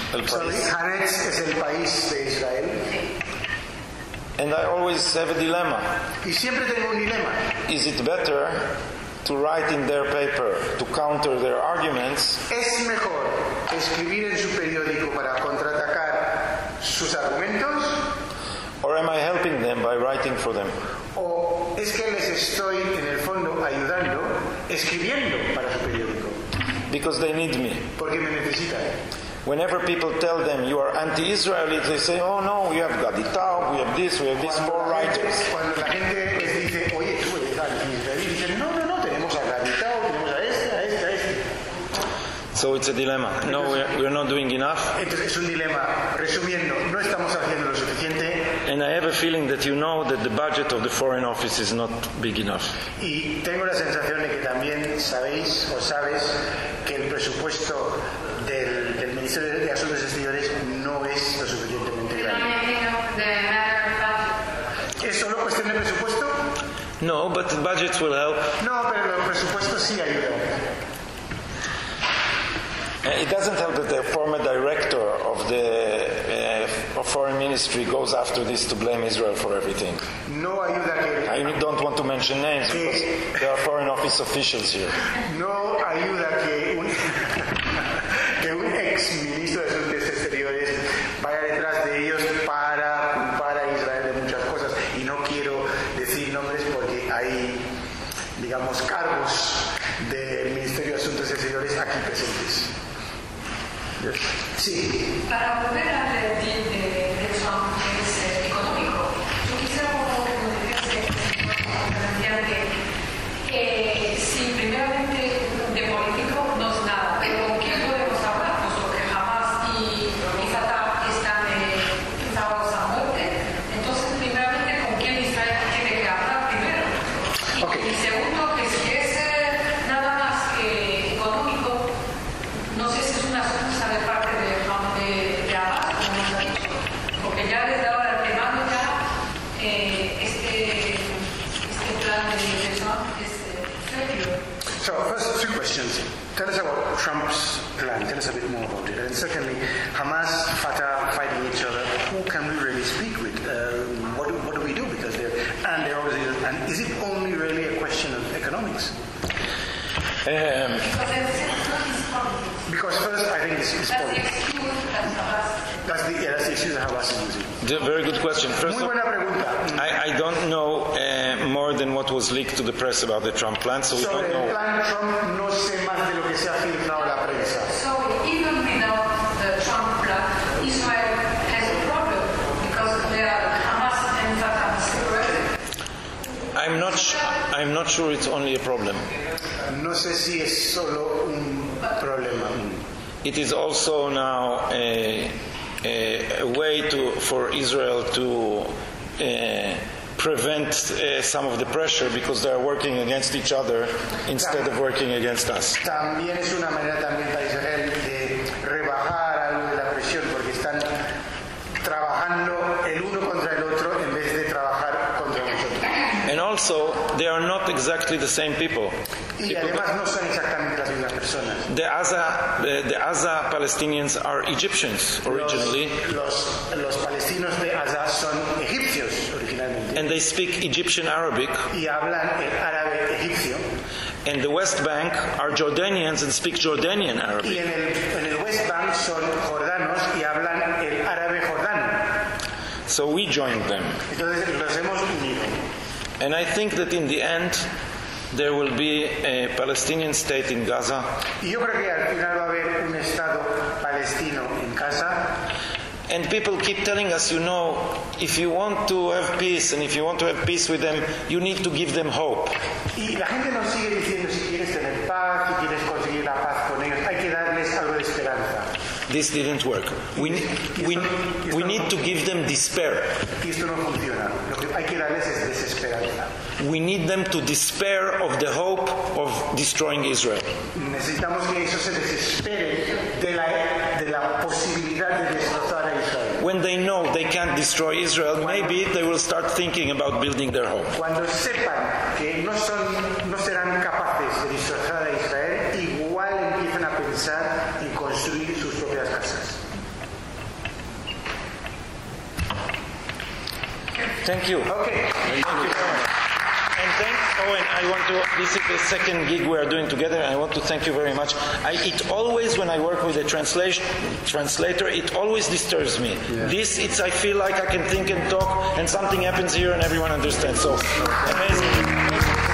El país. Haaretz es el país de Israel. And I always have a dilemma. Y siempre tengo un dilema. Is it better to write in their paper to counter their arguments, ¿Es mejor escribir en su periódico para contraatacar sus argumentos? or am I helping them by writing for them? ¿O es que les estoy en el fondo ayudando escribiendo para su periódico? Because they need me. Porque me necesitan. Whenever people tell them you are anti-Israeli, they say, oh no, we have Gadi Taub, we have this, we have these four writers. Cuando la gente les dice, oye, tú eres anti-israelí, dicen, no, tenemos a Gadi Taub, tenemos a este. So it's a dilemma. No, we're not doing enough. Entonces es un dilema. Resumiendo, no estamos haciendo lo suficiente. And I have a feeling that you know that the budget of the Foreign Office is not big enough. Y tengo la sensación de que también sabéis o sabes que el presupuesto del Ministerio de Asuntos Exteriores no es lo suficientemente grande. ¿Es solo cuestión de presupuesto? No, but the budgets will help. No, pero los presupuestos sí ayudan. It doesn't help that the former director of the Foreign Ministry goes after this to blame Israel for everything. No ayuda que... I don't want to mention names because there are Foreign Office officials here. No ayuda que un ex ministro de Asuntos Exteriores vaya detrás de ellos para culpar a Israel de muchas cosas. Y no quiero decir nombres porque hay, digamos, cargos del Ministerio de Asuntos Exteriores aquí presentes. Sí. Para volver al de Trump, que es económico, yo quisiera por favor que nos dijese, si primeramente de político no es nada, pero ¿con quién podemos hablar? Puesto que jamás y Fatah están pensados a muerte. Entonces, primeramente, ¿con quién Israel tiene que hablar primero? Y segundo, que si es nada más que económico, no sé si es una excusa de parte de Abbas, como nos ha dicho, porque ya desde ahora te mando ya este plan de Trump es serio. So, first, two questions. Tell us about Trump's plan. Tell us a bit more about it. And secondly, Hamas, Fatah fighting each other. Who can we really speak with? What do we do? Because they're always... And is it only really a question of economics? Because first, I think it's politics. That's the excuse that Hamas is using. Very good question. First, Muy buena pregunta. I don't know more than what was leaked to the press about the Trump plan, so we Sobre don't el know. plan Trump no sé más de lo que se ha filtrado en la prensa. So even without the Trump plan, Israel has a problem because they are Hamas and Fatah separated. I'm not sure it's only a problem. No sé si es solo un problema. It is also now a way for Israel to prevent some of the pressure because they are working against each other instead of working against us. También es una manera también para Israel de rebajar algo de la presión porque están trabajando el uno contra el otro en vez de trabajar contra nosotros. And also, they are not exactly the same people. Y además no son exactamente las mismas personas. The Gaza Palestinians are Egyptians originally, Los palestinos de Gaza son egipcios originalmente and they speak Egyptian Arabic. y hablan el árabe egipcio. And the West Bank are Jordanians and speak Jordanian Y Arabic. en el West Bank son jordanos y hablan el árabe jordano. So we joined them. Entonces los hemos unido. And I think that in the end, there will be a Palestinian state in Gaza. Y yo creo que al final va a haber un Estado palestino en Gaza. And people keep telling us, if you want to have peace and if you want to have peace with them, you need to give them hope. Y la gente nos sigue diciendo, si quieres tener paz, si quieres conseguir la paz con ellos, hay que darles algo de esperanza. This didn't work. We need to give them despair. Y esto no funciona. Lo que hay que darles es desesperanza. We need them to despair of the hope of destroying Israel. Necesitamos que ellos se desesperen de la posibilidad de destrozar a Israel. When they know they can't destroy Israel, maybe they will start thinking about building their home. Cuando sepan que no serán capaces de destrozar a Israel, igual empiezan a pensar en construir sus propias casas. Thank you. Okay. Thank you very much. And thanks, Owen, this is the second gig we are doing together. I want to thank you very much. It always, when I work with a translator, it always disturbs me. Yeah. I feel like I can think and talk, and something happens here and everyone understands. So, amazing.